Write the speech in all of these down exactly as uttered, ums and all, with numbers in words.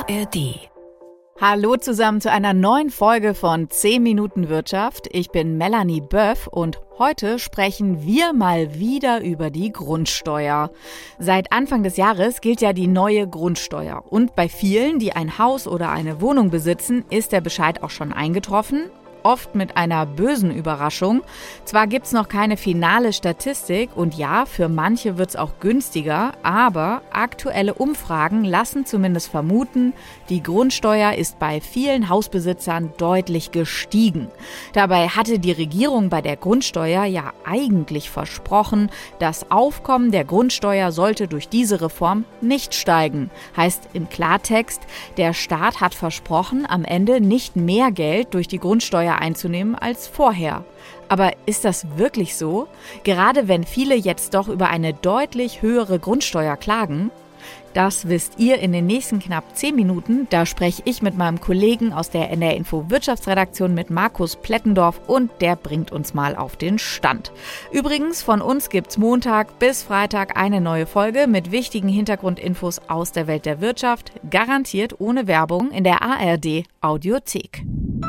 R D. Hallo zusammen zu einer neuen Folge von zehn Minuten Wirtschaft. Ich bin Melanie Böff und heute sprechen wir mal wieder über die Grundsteuer. Seit Anfang des Jahres gilt ja die neue Grundsteuer. Und bei vielen, die ein Haus oder eine Wohnung besitzen, ist der Bescheid auch schon eingetroffen. Oft mit einer bösen Überraschung. Zwar gibt's noch keine finale Statistik und ja, für manche wird's auch günstiger, aber aktuelle Umfragen lassen zumindest vermuten, die Grundsteuer ist bei vielen Hausbesitzern deutlich gestiegen. Dabei hatte die Regierung bei der Grundsteuer ja eigentlich versprochen, das Aufkommen der Grundsteuer sollte durch diese Reform nicht steigen. Heißt im Klartext, der Staat hat versprochen, am Ende nicht mehr Geld durch die Grundsteuer einzunehmen als vorher. Aber ist das wirklich so? Gerade wenn viele jetzt doch über eine deutlich höhere Grundsteuer klagen? Das wisst ihr in den nächsten knapp zehn Minuten. Da spreche ich mit meinem Kollegen aus der N R Info Wirtschaftsredaktion mit Markus Plettendorf und der bringt uns mal auf den Stand. Übrigens, von uns gibt's Montag bis Freitag eine neue Folge mit wichtigen Hintergrundinfos aus der Welt der Wirtschaft, garantiert ohne Werbung in der A R D Audiothek.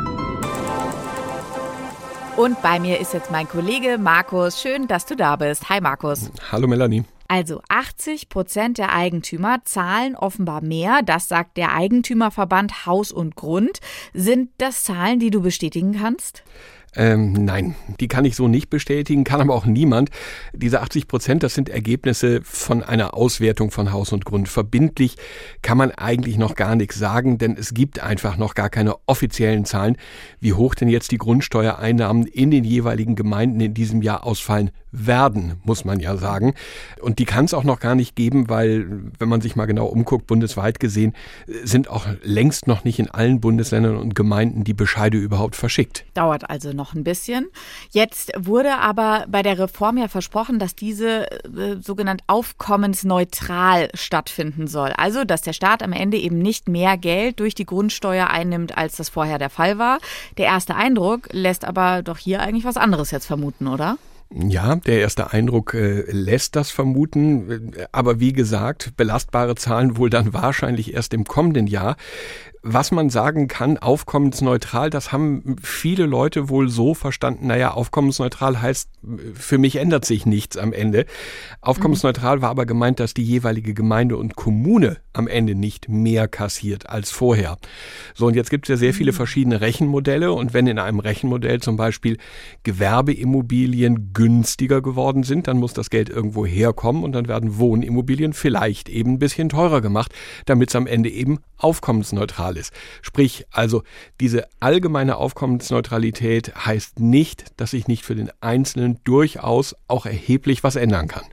Und bei mir ist jetzt mein Kollege Markus. Schön, dass du da bist. Hi Markus. Hallo Melanie. Also achtzig Prozent der Eigentümer zahlen offenbar mehr. Das sagt der Eigentümerverband Haus und Grund. Sind das Zahlen, die du bestätigen kannst? Ähm, nein, die kann ich so nicht bestätigen, kann aber auch niemand. Diese achtzig Prozent, das sind Ergebnisse von einer Auswertung von Haus und Grund. Verbindlich kann man eigentlich noch gar nichts sagen, denn es gibt einfach noch gar keine offiziellen Zahlen, wie hoch denn jetzt die Grundsteuereinnahmen in den jeweiligen Gemeinden in diesem Jahr ausfallen werden, muss man ja sagen. Und die kann es auch noch gar nicht geben, weil, wenn man sich mal genau umguckt, bundesweit gesehen, sind auch längst noch nicht in allen Bundesländern und Gemeinden die Bescheide überhaupt verschickt. Dauert also noch ein bisschen. Jetzt wurde aber bei der Reform ja versprochen, dass diese äh, sogenannt aufkommensneutral stattfinden soll. Also, dass der Staat am Ende eben nicht mehr Geld durch die Grundsteuer einnimmt, als das vorher der Fall war. Der erste Eindruck lässt aber doch hier eigentlich was anderes jetzt vermuten, oder? Ja, der erste Eindruck äh, lässt das vermuten, aber wie gesagt, belastbare Zahlen wohl dann wahrscheinlich erst im kommenden Jahr. Was man sagen kann, aufkommensneutral, das haben viele Leute wohl so verstanden, naja, aufkommensneutral heißt, für mich ändert sich nichts am Ende. Aufkommensneutral war aber gemeint, dass die jeweilige Gemeinde und Kommune am Ende nicht mehr kassiert als vorher. So, und jetzt gibt es ja sehr viele verschiedene Rechenmodelle und wenn in einem Rechenmodell zum Beispiel Gewerbeimmobilien günstiger geworden sind, dann muss das Geld irgendwo herkommen und dann werden Wohnimmobilien vielleicht eben ein bisschen teurer gemacht, damit es am Ende eben aufkommensneutral ist. Sprich, also diese allgemeine Aufkommensneutralität heißt nicht, dass sich nicht für den Einzelnen durchaus auch erheblich was ändern kann.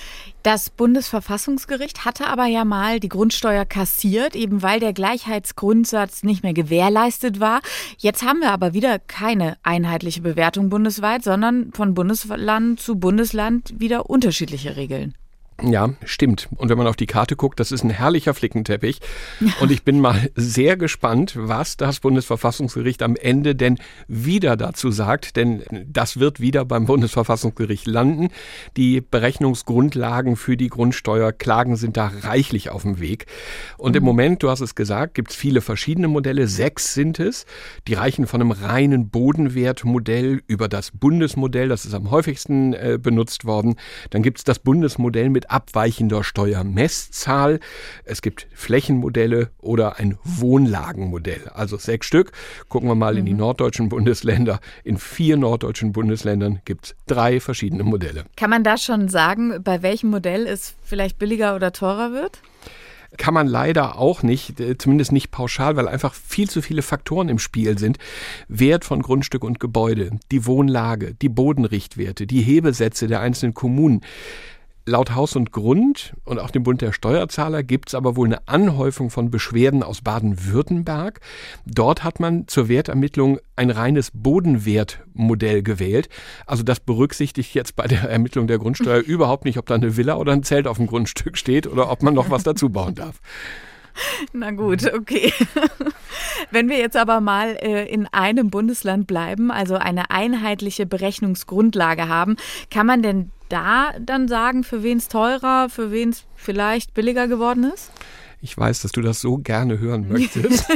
Das Bundesverfassungsgericht hatte aber ja mal die Grundsteuer kassiert, eben weil der Gleichheitsgrundsatz nicht mehr gewährleistet war. Jetzt haben wir aber wieder keine einheitliche Bewertung bundesweit, sondern von Bundesland zu Bundesland wieder unterschiedliche Regeln. Ja, stimmt. Und wenn man auf die Karte guckt, das ist ein herrlicher Flickenteppich. Und ich bin mal sehr gespannt, was das Bundesverfassungsgericht am Ende denn wieder dazu sagt. Denn das wird wieder beim Bundesverfassungsgericht landen. Die Berechnungsgrundlagen für die Grundsteuerklagen sind da reichlich auf dem Weg. Und mhm. im Moment, du hast es gesagt, gibt es viele verschiedene Modelle. Sechs sind es. Die reichen von einem reinen Bodenwertmodell über das Bundesmodell. Das ist am häufigsten äh, benutzt worden. Dann gibt es das Bundesmodell mit abweichender Steuermesszahl. Es gibt Flächenmodelle oder ein Wohnlagenmodell. Also sechs Stück. Gucken wir mal mhm. in die norddeutschen Bundesländer. In vier norddeutschen Bundesländern gibt es drei verschiedene Modelle. Kann man da schon sagen, bei welchem Modell es vielleicht billiger oder teurer wird? Kann man leider auch nicht, zumindest nicht pauschal, weil einfach viel zu viele Faktoren im Spiel sind. Wert von Grundstück und Gebäude, die Wohnlage, die Bodenrichtwerte, die Hebesätze der einzelnen Kommunen. Laut Haus und Grund und auch dem Bund der Steuerzahler gibt es aber wohl eine Anhäufung von Beschwerden aus Baden-Württemberg. Dort hat man zur Wertermittlung ein reines Bodenwertmodell gewählt. Also das berücksichtigt jetzt bei der Ermittlung der Grundsteuer überhaupt nicht, ob da eine Villa oder ein Zelt auf dem Grundstück steht oder ob man noch was dazu bauen darf. Na gut, okay. Wenn wir jetzt aber mal äh, in einem Bundesland bleiben, also eine einheitliche Berechnungsgrundlage haben, kann man denn da dann sagen, für wen es teurer, für wen es vielleicht billiger geworden ist? Ich weiß, dass du das so gerne hören möchtest.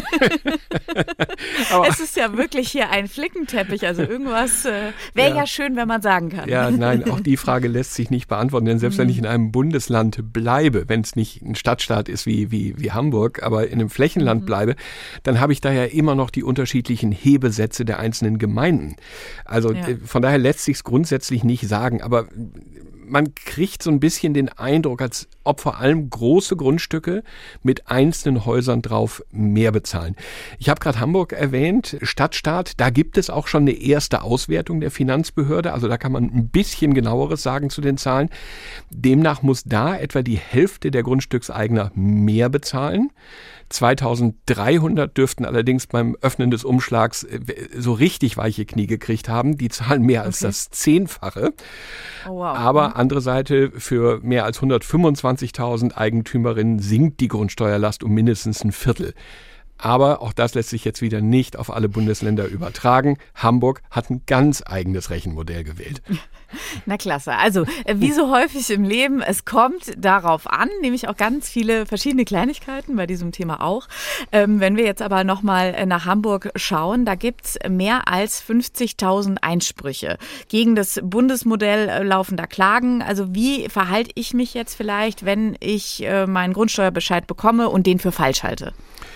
Aber es ist ja wirklich hier ein Flickenteppich, also irgendwas äh, wäre ja. ja schön, wenn man sagen kann. Ja, nein, auch die Frage lässt sich nicht beantworten, denn selbst mhm. wenn ich in einem Bundesland bleibe, wenn es nicht ein Stadtstaat ist wie, wie, wie Hamburg, aber in einem Flächenland mhm. bleibe, dann habe ich da ja immer noch die unterschiedlichen Hebesätze der einzelnen Gemeinden. Also ja. von daher lässt sich es grundsätzlich nicht sagen, aber man kriegt so ein bisschen den Eindruck, als ob vor allem große Grundstücke mit einzelnen Häusern drauf mehr bezahlen. Ich habe gerade Hamburg erwähnt, Stadtstaat, da gibt es auch schon eine erste Auswertung der Finanzbehörde, also da kann man ein bisschen genaueres sagen zu den Zahlen. Demnach muss da etwa die Hälfte der Grundstückseigner mehr bezahlen. zweitausenddreihundert dürften allerdings beim Öffnen des Umschlags so richtig weiche Knie gekriegt haben. Die zahlen mehr als okay. das Zehnfache. Oh, wow. Aber andere Seite, für mehr als hundertfünfundzwanzigtausend Eigentümerinnen sinkt die Grundsteuerlast um mindestens ein Viertel. Aber auch das lässt sich jetzt wieder nicht auf alle Bundesländer übertragen. Hamburg hat ein ganz eigenes Rechenmodell gewählt. Na klasse. Also wie so häufig im Leben, es kommt darauf an, nämlich auch ganz viele verschiedene Kleinigkeiten bei diesem Thema auch. Ähm, wenn wir jetzt aber nochmal nach Hamburg schauen, da gibt's mehr als fünfzigtausend Einsprüche. Gegen das Bundesmodell laufen da Klagen. Also wie verhalte ich mich jetzt vielleicht, wenn ich äh, meinen Grundsteuerbescheid bekomme und den für falsch halte?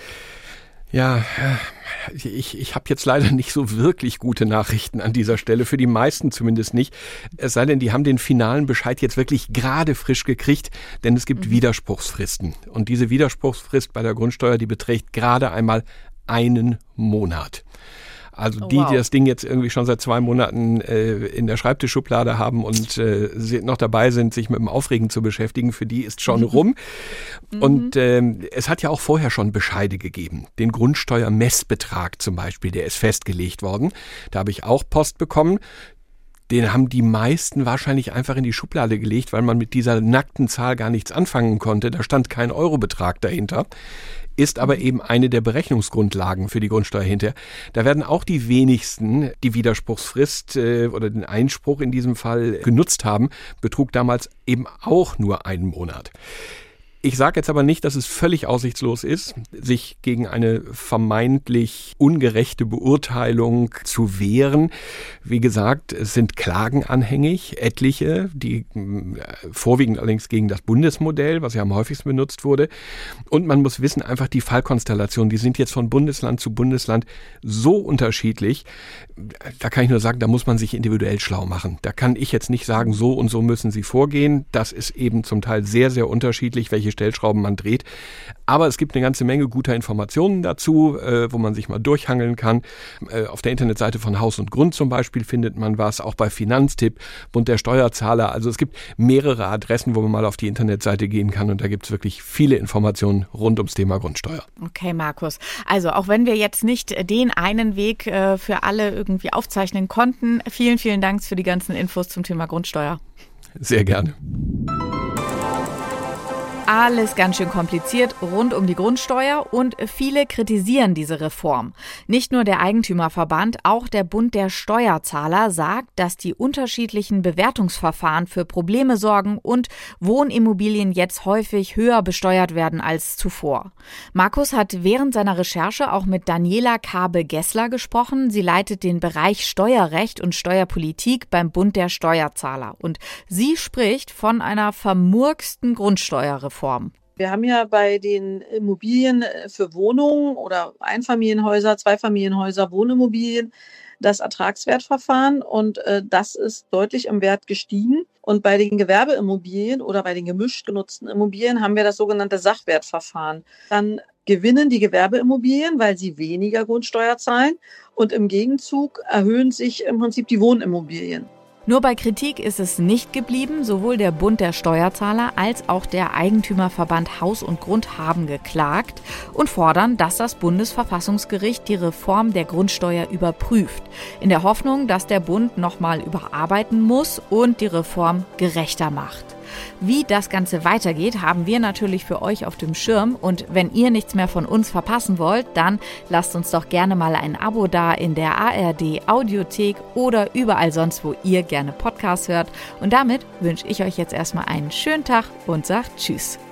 Ja, ich, ich habe jetzt leider nicht so wirklich gute Nachrichten an dieser Stelle, für die meisten zumindest nicht. Es sei denn, die haben den finalen Bescheid jetzt wirklich gerade frisch gekriegt, denn es gibt mhm. Widerspruchsfristen. Und diese Widerspruchsfrist bei der Grundsteuer, die beträgt gerade einmal einen Monat. Also die, oh, wow. die das Ding jetzt irgendwie schon seit zwei Monaten äh, in der Schreibtischschublade haben und äh, noch dabei sind, sich mit dem Aufregen zu beschäftigen, für die ist schon rum. Mhm. Und äh, es hat ja auch vorher schon Bescheide gegeben. Den Grundsteuermessbetrag zum Beispiel, der ist festgelegt worden. Da habe ich auch Post bekommen. Den haben die meisten wahrscheinlich einfach in die Schublade gelegt, weil man mit dieser nackten Zahl gar nichts anfangen konnte. Da stand kein Eurobetrag dahinter. Ist aber eben eine der Berechnungsgrundlagen für die Grundsteuer hinterher. Da werden auch die wenigsten die Widerspruchsfrist äh, oder den Einspruch in diesem Fall genutzt haben, betrug damals eben auch nur einen Monat. Ich sage jetzt aber nicht, dass es völlig aussichtslos ist, sich gegen eine vermeintlich ungerechte Beurteilung zu wehren. Wie gesagt, es sind Klagen anhängig, etliche, die vorwiegend allerdings gegen das Bundesmodell, was ja am häufigsten benutzt wurde. Und man muss wissen, einfach die Fallkonstellationen, die sind jetzt von Bundesland zu Bundesland so unterschiedlich. Da kann ich nur sagen, da muss man sich individuell schlau machen. Da kann ich jetzt nicht sagen, so und so müssen Sie vorgehen. Das ist eben zum Teil sehr, sehr unterschiedlich, welche Stellschrauben man dreht. Aber es gibt eine ganze Menge guter Informationen dazu, äh, wo man sich mal durchhangeln kann. Äh, auf der Internetseite von Haus und Grund zum Beispiel findet man was, auch bei Finanztipp, Bund der Steuerzahler. Also es gibt mehrere Adressen, wo man mal auf die Internetseite gehen kann und da gibt es wirklich viele Informationen rund ums Thema Grundsteuer. Okay, Markus. Also auch wenn wir jetzt nicht den einen Weg äh, für alle irgendwie aufzeichnen konnten, vielen, vielen Dank für die ganzen Infos zum Thema Grundsteuer. Sehr gerne. Alles ganz schön kompliziert rund um die Grundsteuer und viele kritisieren diese Reform. Nicht nur der Eigentümerverband, auch der Bund der Steuerzahler sagt, dass die unterschiedlichen Bewertungsverfahren für Probleme sorgen und Wohnimmobilien jetzt häufig höher besteuert werden als zuvor. Markus hat während seiner Recherche auch mit Daniela Kabe-Gessler gesprochen. Sie leitet den Bereich Steuerrecht und Steuerpolitik beim Bund der Steuerzahler. Und sie spricht von einer vermurksten Grundsteuerreform. Form. Wir haben ja bei den Immobilien für Wohnungen oder Einfamilienhäuser, Zweifamilienhäuser, Wohnimmobilien das Ertragswertverfahren und äh, das ist deutlich im Wert gestiegen. Und bei den Gewerbeimmobilien oder bei den gemischt genutzten Immobilien haben wir das sogenannte Sachwertverfahren. Dann gewinnen die Gewerbeimmobilien, weil sie weniger Grundsteuer zahlen und im Gegenzug erhöhen sich im Prinzip die Wohnimmobilien. Nur bei Kritik ist es nicht geblieben. Sowohl der Bund der Steuerzahler als auch der Eigentümerverband Haus und Grund haben geklagt und fordern, dass das Bundesverfassungsgericht die Reform der Grundsteuer überprüft. In der Hoffnung, dass der Bund nochmal überarbeiten muss und die Reform gerechter macht. Wie das Ganze weitergeht, haben wir natürlich für euch auf dem Schirm. Und wenn ihr nichts mehr von uns verpassen wollt, dann lasst uns doch gerne mal ein Abo da in der A R D Audiothek oder überall sonst, wo ihr gerne Podcasts hört. Und damit wünsche ich euch jetzt erstmal einen schönen Tag und sage Tschüss.